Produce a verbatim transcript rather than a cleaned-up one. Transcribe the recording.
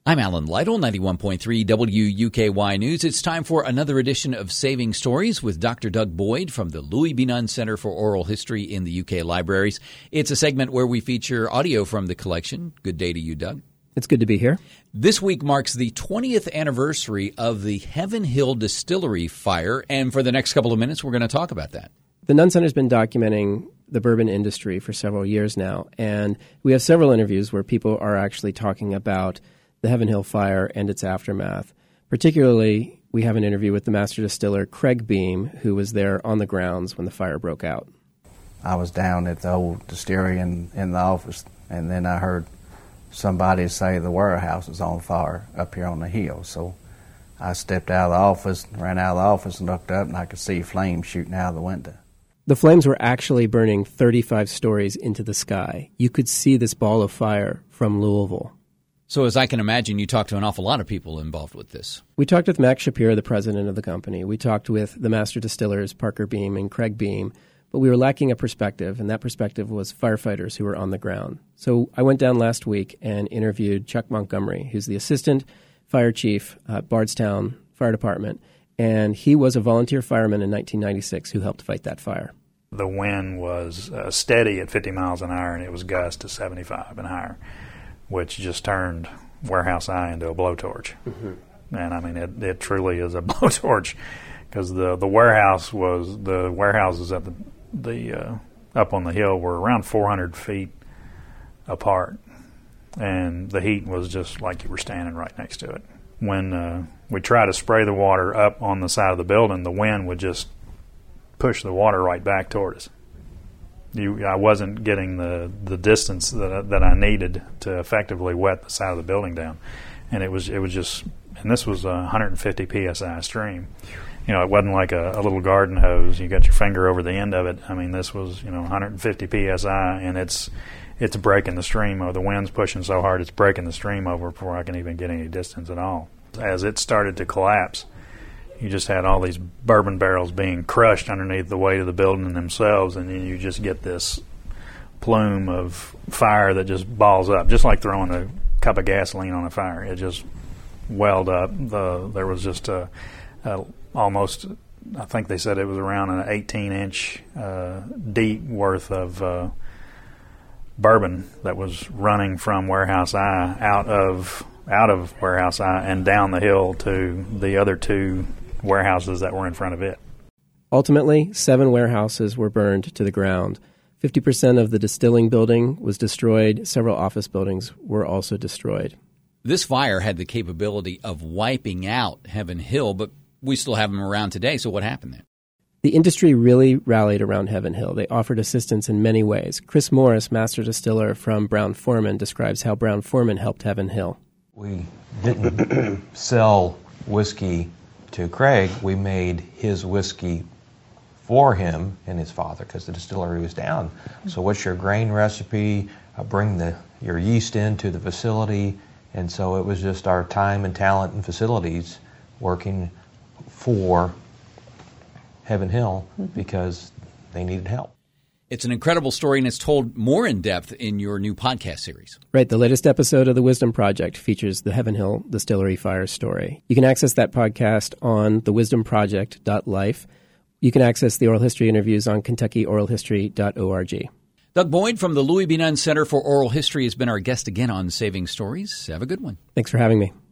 I'm Alan Lytle, ninety-one point three W U K Y News. It's time for another edition of Saving Stories with Doctor Doug Boyd from the Louis B. Nunn Center for Oral History in the U K Libraries. It's a segment where we feature audio from the collection. Good day to you, Doug. It's good to be here. This week marks the twentieth anniversary of the Heaven Hill Distillery fire, and for the next couple of minutes, we're going to talk about that. The Nunn Center's been documenting the bourbon industry for several years now, and we have several interviews where people are actually talking about the Heaven Hill fire and its aftermath. Particularly, we have an interview with the master distiller, Craig Beam, who was there on the grounds when the fire broke out. I was down at the old distillery in, in the office, and then I heard somebody say the warehouse was on fire up here on the hill. So I stepped out of the office, ran out of the office and looked up, and I could see flames shooting out of the window. The flames were actually burning thirty-five stories into the sky. You could see this ball of fire from Louisville. So as I can imagine, you talked to an awful lot of people involved with this. We talked with Max Shapiro, the president of the company. We talked with the master distillers, Parker Beam and Craig Beam, but we were lacking a perspective, and that perspective was firefighters who were on the ground. So I went down last week and interviewed Chuck Montgomery, who's the assistant fire chief at Bardstown Fire Department, and he was a volunteer fireman in nineteen ninety-six who helped fight that fire. The wind was uh, steady at fifty miles an hour, and it was gust to seventy-five and higher, which just turned Warehouse I into a blowtorch. Mm-hmm. And I mean, it, it truly is a blowtorch, because the, the warehouse was the warehouses at the the uh, up on the hill were around four hundred feet apart, and the heat was just like you were standing right next to it. When uh, we tried to spray the water up on the side of the building, the wind would just push the water right back toward us. You, I wasn't getting the, the distance that I, that I needed to effectively wet the side of the building down, and it was it was just, and this was a one hundred fifty P S I stream. You know, it wasn't like a, a little garden hose. You got your finger over the end of it. I mean, this was, you know, one hundred fifty P S I, and it's it's breaking the stream over. The wind's pushing so hard, it's breaking the stream over before I can even get any distance at all. As it started to collapse, you just had all these bourbon barrels being crushed underneath the weight of the building themselves, and then you just get this plume of fire that just balls up, just like throwing a cup of gasoline on a fire. It just welled up. The, there was just a, a almost, I think they said it was around an eighteen-inch uh, deep worth of uh, bourbon that was running from Warehouse I out of out of Warehouse I and down the hill to the other two warehouses that were in front of it. Ultimately, seven warehouses were burned to the ground. fifty percent of the distilling building was destroyed. Several office buildings were also destroyed. This fire had the capability of wiping out Heaven Hill, but we still have them around today, so what happened then? The industry really rallied around Heaven Hill. They offered assistance in many ways. Chris Morris, master distiller from Brown-Forman, describes how Brown-Forman helped Heaven Hill. We didn't sell whiskey to Craig. We made his whiskey for him and his father, because the distillery was down. So what's your grain recipe? Uh, bring the your yeast into the facility. And so it was just our time and talent and facilities working for Heaven Hill because they needed help. It's an incredible story, and it's told more in depth in your new podcast series. Right. The latest episode of The Wisdom Project features the Heaven Hill Distillery fire story. You can access that podcast on the wisdom project dot life. You can access the oral history interviews on kentucky oral history dot org. Doug Boyd from the Louis B. Nunn Center for Oral History has been our guest again on Saving Stories. Have a good one. Thanks for having me.